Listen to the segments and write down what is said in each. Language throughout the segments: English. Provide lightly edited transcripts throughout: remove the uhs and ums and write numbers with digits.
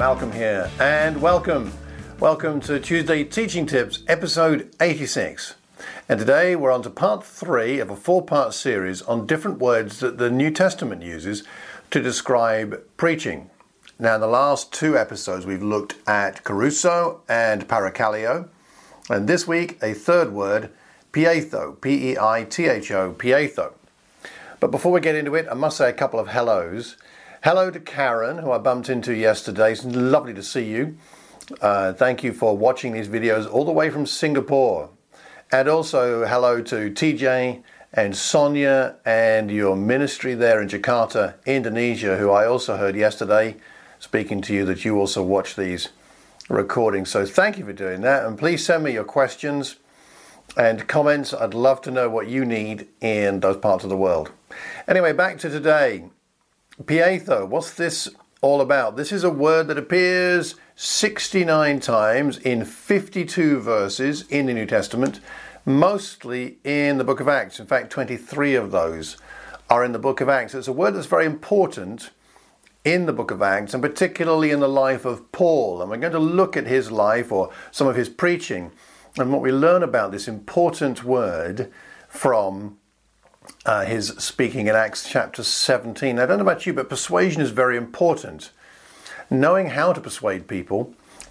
Malcolm here, and welcome to Tuesday Teaching Tips, episode 86. And today we're on to part 3 of a 4-part series on different words that the New Testament uses to describe preaching. Now, in the last 2 episodes, we've looked at kerusso and parakallio, and this week, a third word, pieitho, P-E-I-T-H-O, pieitho. But before we get into it, I must say a couple of hellos. Hello to Karen, who I bumped into yesterday. It's lovely to see you. Thank you for watching these videos all the way from Singapore. And also hello to TJ and Sonia and your ministry there in Jakarta, Indonesia, who I also heard yesterday speaking to you that you also watch these recordings. So thank you for doing that. And please send me your questions and comments. I'd love to know what you need in those parts of the world. Anyway, back to today. Pieitho, what's this all about? This is a word that appears 69 times in 52 verses in the New Testament, mostly in the book of Acts. In fact, 23 of those are in the book of Acts. It's a word that's very important in the book of Acts, and particularly in the life of Paul. And we're going to look at his life or some of his preaching and what we learn about this important word from his speaking in Acts chapter 17. I don't know about you, but persuasion is very important. Knowing how to persuade people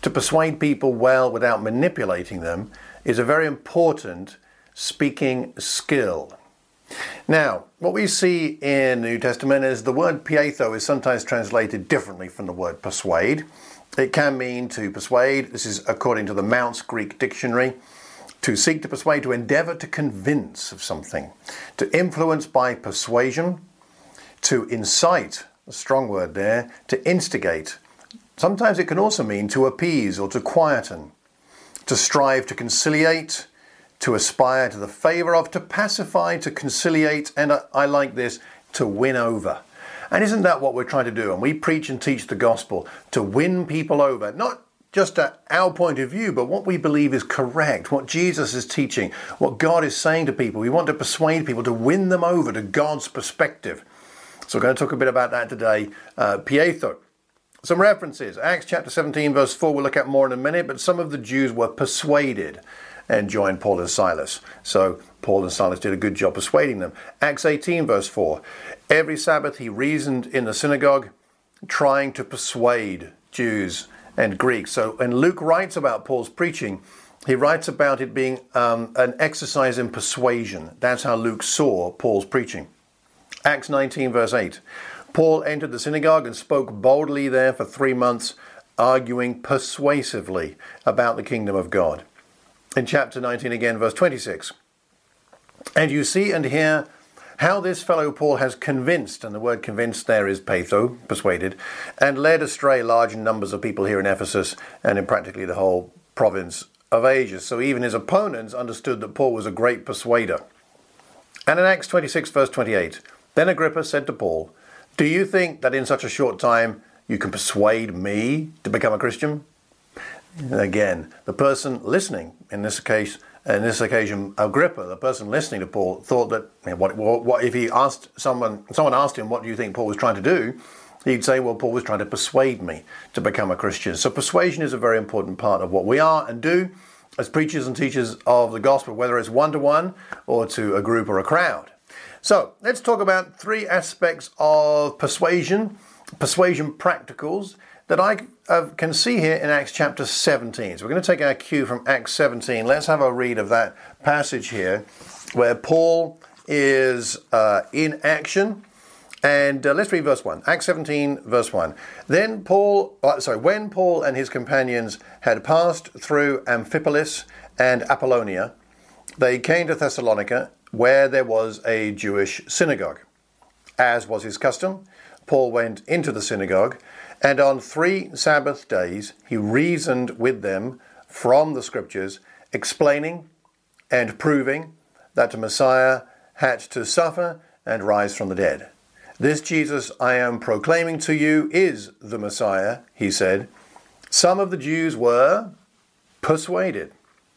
well without manipulating them, is a very important speaking skill. Now, what we see in the New Testament is the word pieitho is sometimes translated differently from the word persuade. It can mean to persuade. This is according to the Mounce Greek Dictionary. To seek to persuade, to endeavor to convince of something, to influence by persuasion, to incite, a strong word there, to instigate. Sometimes it can also mean to appease or to quieten, to strive to conciliate, to aspire to the favor of, to pacify, to conciliate, and I like this, to win over. And isn't that what we're trying to do? And we preach and teach the gospel to win people over, not just at our point of view, but what we believe is correct, what Jesus is teaching, what God is saying to people. We want to persuade people, to win them over to God's perspective. So we're going to talk a bit about that today. Pieitho. Some references. Acts chapter 17 verse 4 we'll look at more in a minute, but some of the Jews were persuaded and joined Paul and Silas. So Paul and Silas did a good job persuading them. Acts 18 verse 4. Every Sabbath he reasoned in the synagogue, trying to persuade Jews and Greeks. So when Luke writes about Paul's preaching, he writes about it being an exercise in persuasion. That's how Luke saw Paul's preaching. Acts 19 verse 8. Paul entered the synagogue and spoke boldly there for 3 months, arguing persuasively about the kingdom of God. In chapter 19 again, verse 26. And you see and hear how this fellow Paul has convinced, and the word convinced there is peitho, persuaded, and led astray large numbers of people here in Ephesus and in practically the whole province of Asia. So even his opponents understood that Paul was a great persuader. And in Acts 26 verse 28, then Agrippa said to Paul, do you think that in such a short time you can persuade me to become a Christian? And again, the person listening in this occasion, Agrippa, the person listening to Paul, thought that what if he asked someone asked him, what do you think Paul was trying to do? He'd say, well, Paul was trying to persuade me to become a Christian. So persuasion is a very important part of what we are and do as preachers and teachers of the gospel, whether it's one-to-one or to a group or a crowd. So let's talk about 3 aspects of persuasion practicals that I can see here in Acts chapter 17. So we're going to take our cue from Acts 17. Let's have a read of that passage here where Paul is in action. And let's read verse 1. Acts 17, verse 1. When Paul and his companions had passed through Amphipolis and Apollonia, they came to Thessalonica, where there was a Jewish synagogue. As was his custom, Paul went into the synagogue, and on 3 Sabbath days he reasoned with them from the Scriptures, explaining and proving that the Messiah had to suffer and rise from the dead. This Jesus I am proclaiming to you is the Messiah, he said. Some of the Jews were persuaded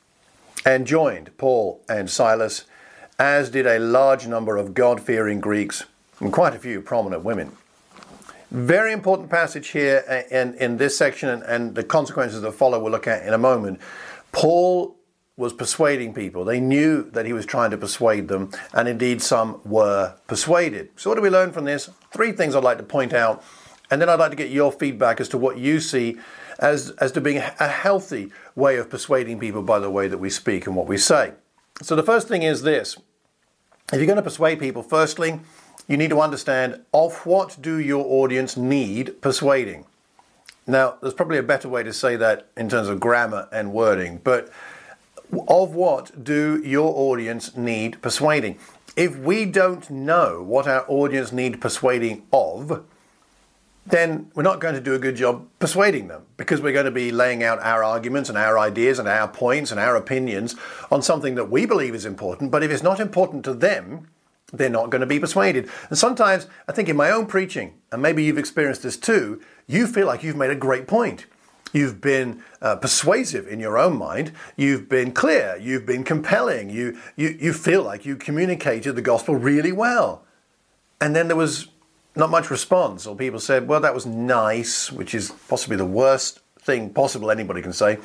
and joined Paul and Silas, as did a large number of God-fearing Greeks and quite a few prominent women. Very important passage here in this section, and the consequences that follow we'll look at in a moment. Paul was persuading people. They knew that he was trying to persuade them, and indeed some were persuaded. So what do we learn from this? 3 things I'd like to point out, and then I'd like to get your feedback as to what you see as to being a healthy way of persuading people by the way that we speak and what we say. So the first thing is this. If you're going to persuade people, firstly, you need to understand, of what do your audience need persuading? Now, there's probably a better way to say that in terms of grammar and wording, but of what do your audience need persuading? If we don't know what our audience need persuading of, then we're not going to do a good job persuading them, because we're going to be laying out our arguments and our ideas and our points and our opinions on something that we believe is important. But if it's not important to them, they're not going to be persuaded. And sometimes, I think in my own preaching, and maybe you've experienced this too, you feel like you've made a great point. You've been persuasive in your own mind. You've been clear. You've been compelling. You feel like you communicated the gospel really well. And then there was not much response, or people said, well, that was nice, which is possibly the worst thing possible anybody can say.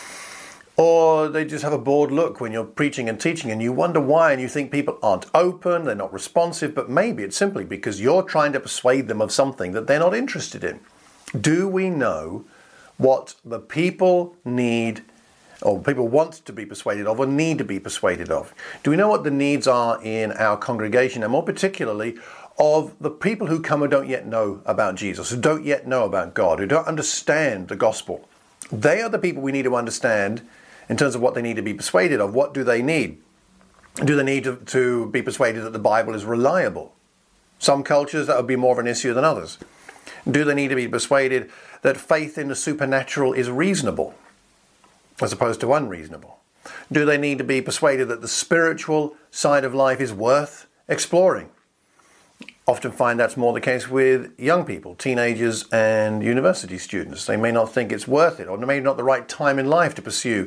Or they just have a bored look when you're preaching and teaching, and you wonder why, and you think people aren't open, they're not responsive, but maybe it's simply because you're trying to persuade them of something that they're not interested in. Do we know what the people need, or people want to be persuaded of, or need to be persuaded of? Do we know what the needs are in our congregation, and more particularly of the people who come who don't yet know about Jesus, who don't yet know about God, who don't understand the gospel? They are the people we need to understand in terms of what they need to be persuaded of. What do they need? Do they need to be persuaded that the Bible is reliable? Some cultures that would be more of an issue than others. Do they need to be persuaded that faith in the supernatural is reasonable as opposed to unreasonable? Do they need to be persuaded that the spiritual side of life is worth exploring? Often find that's more the case with young people, teenagers and university students. They may not think it's worth it, or maybe not the right time in life to pursue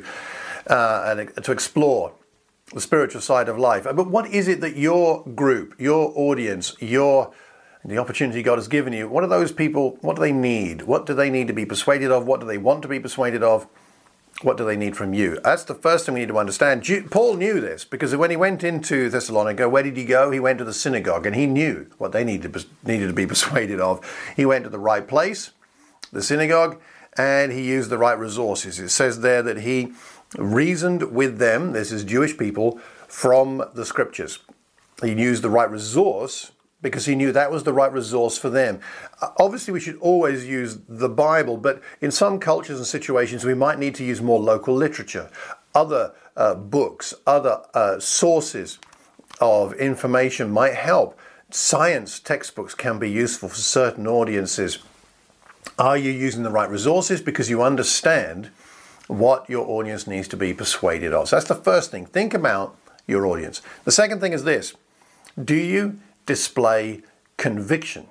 and to explore the spiritual side of life. But what is it that your group, your audience, the opportunity God has given you, what are those people, what do they need? What do they need to be persuaded of? What do they want to be persuaded of? What do they need from you? That's the first thing we need to understand. Paul knew this, because when he went into Thessalonica, where did he go? He went to the synagogue, and he knew what they needed to be persuaded of. He went to the right place, the synagogue, and he used the right resources. It says there that he reasoned with them, this is Jewish people, from the scriptures. He used the right resource because he knew that was the right resource for them. Obviously, we should always use the Bible, but in some cultures and situations, we might need to use more local literature, other books, other sources of information might help. Science textbooks can be useful for certain audiences. Are you using the right resources? Because you understand what your audience needs to be persuaded of. So that's the first thing. Think about your audience. The second thing is this. Do you display conviction?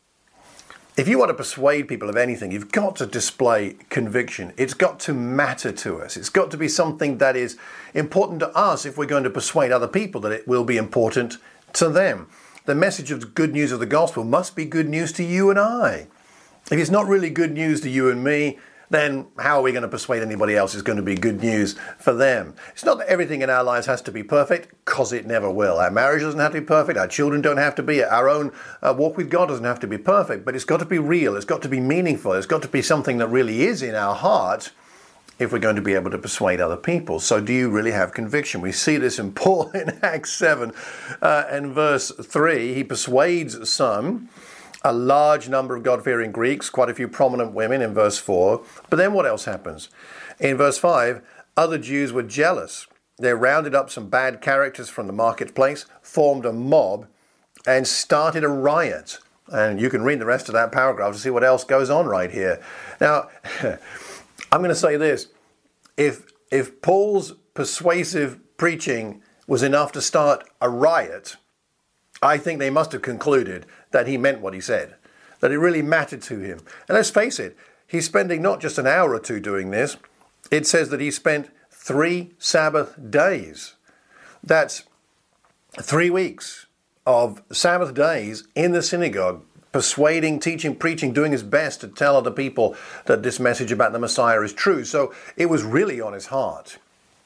If you want to persuade people of anything, you've got to display conviction. It's got to matter to us. It's got to be something that is important to us if we're going to persuade other people that it will be important to them. The message of the good news of the gospel must be good news to you and I. If it's not really good news to you and me, then how are we going to persuade anybody else it's going to be good news for them? It's not that everything in our lives has to be perfect, because it never will. Our marriage doesn't have to be perfect. Our children don't have to be. Our own walk with God doesn't have to be perfect. But it's got to be real. It's got to be meaningful. It's got to be something that really is in our heart if we're going to be able to persuade other people. So do you really have conviction? We see this in Paul in Acts 7 and verse 3. He persuades some, a large number of God-fearing Greeks, quite a few prominent women in verse 4. But then what else happens? In verse 5, other Jews were jealous. They rounded up some bad characters from the marketplace, formed a mob, and started a riot. And you can read the rest of that paragraph to see what else goes on right here. Now, I'm going to say this. If Paul's persuasive preaching was enough to start a riot, I think they must have concluded that he meant what he said, that it really mattered to him. And let's face it, he's spending not just an hour or two doing this. It says that he spent 3 Sabbath days. That's 3 weeks of Sabbath days in the synagogue, persuading, teaching, preaching, doing his best to tell other people that this message about the Messiah is true. So it was really on his heart.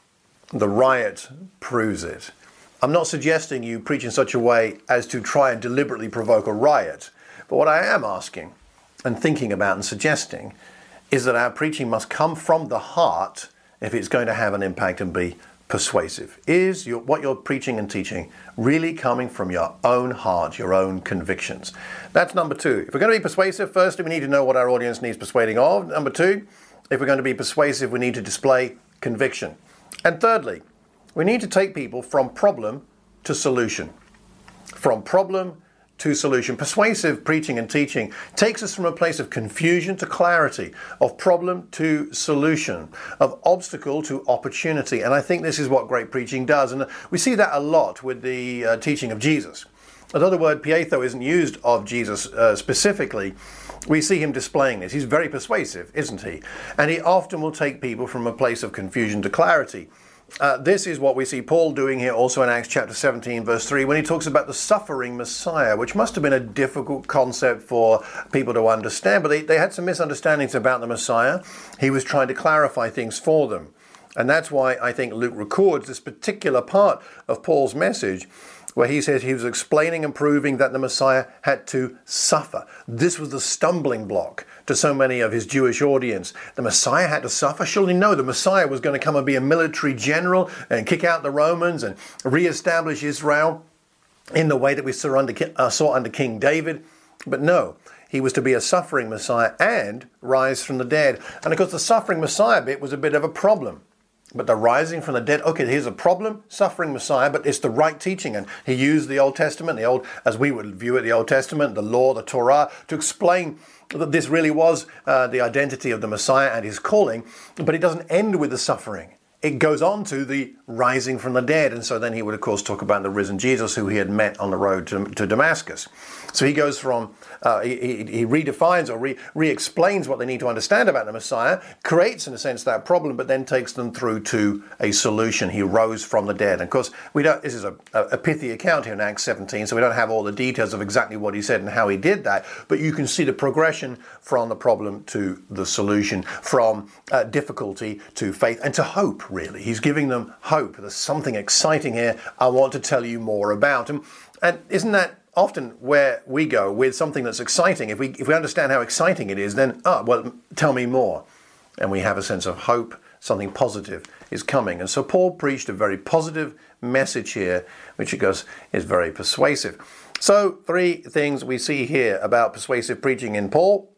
The riot proves it. I'm not suggesting you preach in such a way as to try and deliberately provoke a riot. But what I am asking and thinking about and suggesting is that our preaching must come from the heart if it's going to have an impact and be persuasive. Is what you're preaching and teaching really coming from your own heart, your own convictions? That's number two. If we're going to be persuasive, firstly, we need to know what our audience needs persuading of. Number two, if we're going to be persuasive, we need to display conviction. And thirdly, we need to take people from problem to solution. From problem to solution. Persuasive preaching and teaching takes us from a place of confusion to clarity, of problem to solution, of obstacle to opportunity. And I think this is what great preaching does. And we see that a lot with the teaching of Jesus. Although the word pietho isn't used of Jesus specifically, we see him displaying this. He's very persuasive, isn't he? And he often will take people from a place of confusion to clarity. This is what we see Paul doing here also in Acts chapter 17 verse 3 when he talks about the suffering Messiah, which must have been a difficult concept for people to understand, but they had some misunderstandings about the Messiah. He was trying to clarify things for them. And that's why I think Luke records this particular part of Paul's message where he says he was explaining and proving that the Messiah had to suffer. This was the stumbling block to so many of his Jewish audience. The Messiah had to suffer? Surely no, the Messiah was going to come and be a military general and kick out the Romans and reestablish Israel in the way that we saw under King David. But no, he was to be a suffering Messiah and rise from the dead. And of course the suffering Messiah bit was a bit of a problem. But the rising from the dead, okay, here's a problem, suffering Messiah, but it's the right teaching. And he used the Old Testament, as we would view it, the Old Testament, the law, the Torah, to explain that this really was the identity of the Messiah and his calling. But it doesn't end with the suffering. It goes on to the rising from the dead. And so then he would, of course, talk about the risen Jesus who he had met on the road to Damascus. So he goes from, he redefines or re-explains what they need to understand about the Messiah, creates, in a sense, that problem, but then takes them through to a solution. He rose from the dead. And of course, this is a pithy account here in Acts 17, so we don't have all the details of exactly what he said and how he did that, but you can see the progression from the problem to the solution, from difficulty to faith and to hope, really. He's giving them hope. There's something exciting here I want to tell you more about. And isn't that often where we go with something that's exciting? If we understand how exciting it is, then, tell me more. And we have a sense of hope, something positive is coming. And so Paul preached a very positive message here, which of course is very persuasive. So 3 things we see here about persuasive preaching in Paul.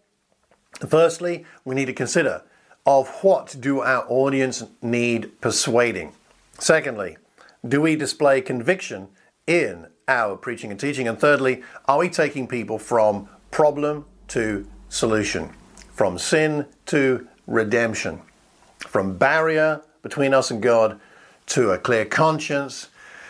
Firstly, we need to consider of what do our audience need persuading. Secondly, do we display conviction in our preaching and teaching? And thirdly, are we taking people from problem to solution, from sin to redemption, from barrier between us and God to a clear conscience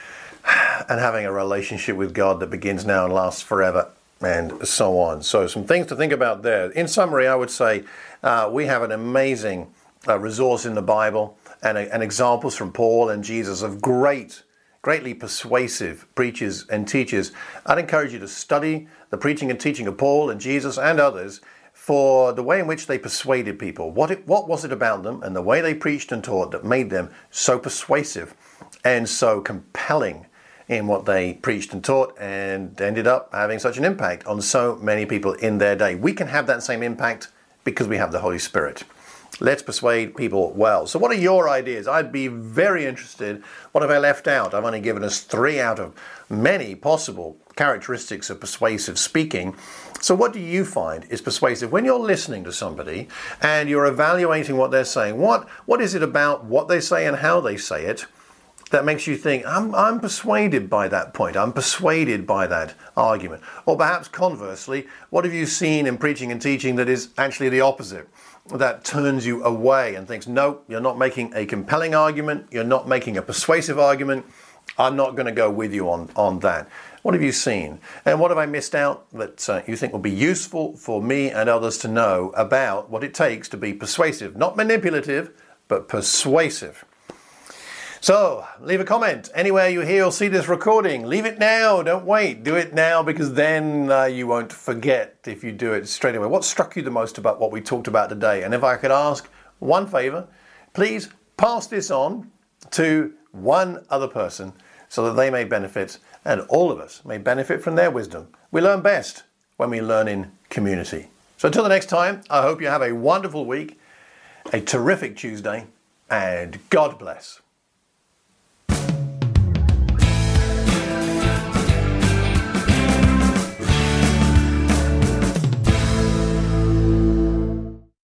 and having a relationship with God that begins now and lasts forever, and so on. So some things to think about there. In summary, I would say we have an amazing resource in the Bible and examples from Paul and Jesus of greatly persuasive preachers and teachers. I'd encourage you to study the preaching and teaching of Paul and Jesus and others for the way in which they persuaded people. What was it about them and the way they preached and taught that made them so persuasive and so compelling in what they preached and taught and ended up having such an impact on so many people in their day. We can have that same impact because we have the Holy Spirit. Let's persuade people well. So what are your ideas? I'd be very interested. What have I left out? I've only given us 3 out of many possible characteristics of persuasive speaking. So what do you find is persuasive when you're listening to somebody and you're evaluating what they're saying? What is it about what they say and how they say it that makes you think, I'm persuaded by that point, I'm persuaded by that argument? Or perhaps conversely, what have you seen in preaching and teaching that is actually the opposite, that turns you away and thinks, no, you're not making a compelling argument, you're not making a persuasive argument, I'm not going to go with you on that? What have you seen? And what have I missed out that you think will be useful for me and others to know about what it takes to be persuasive? Not manipulative, but persuasive. So, leave a comment anywhere you hear or see this recording. Leave it now, don't wait. Do it now because then you won't forget if you do it straight away. What struck you the most about what we talked about today? And if I could ask one favour, please pass this on to one other person so that they may benefit and all of us may benefit from their wisdom. We learn best when we learn in community. So until the next time, I hope you have a wonderful week, a terrific Tuesday, and God bless.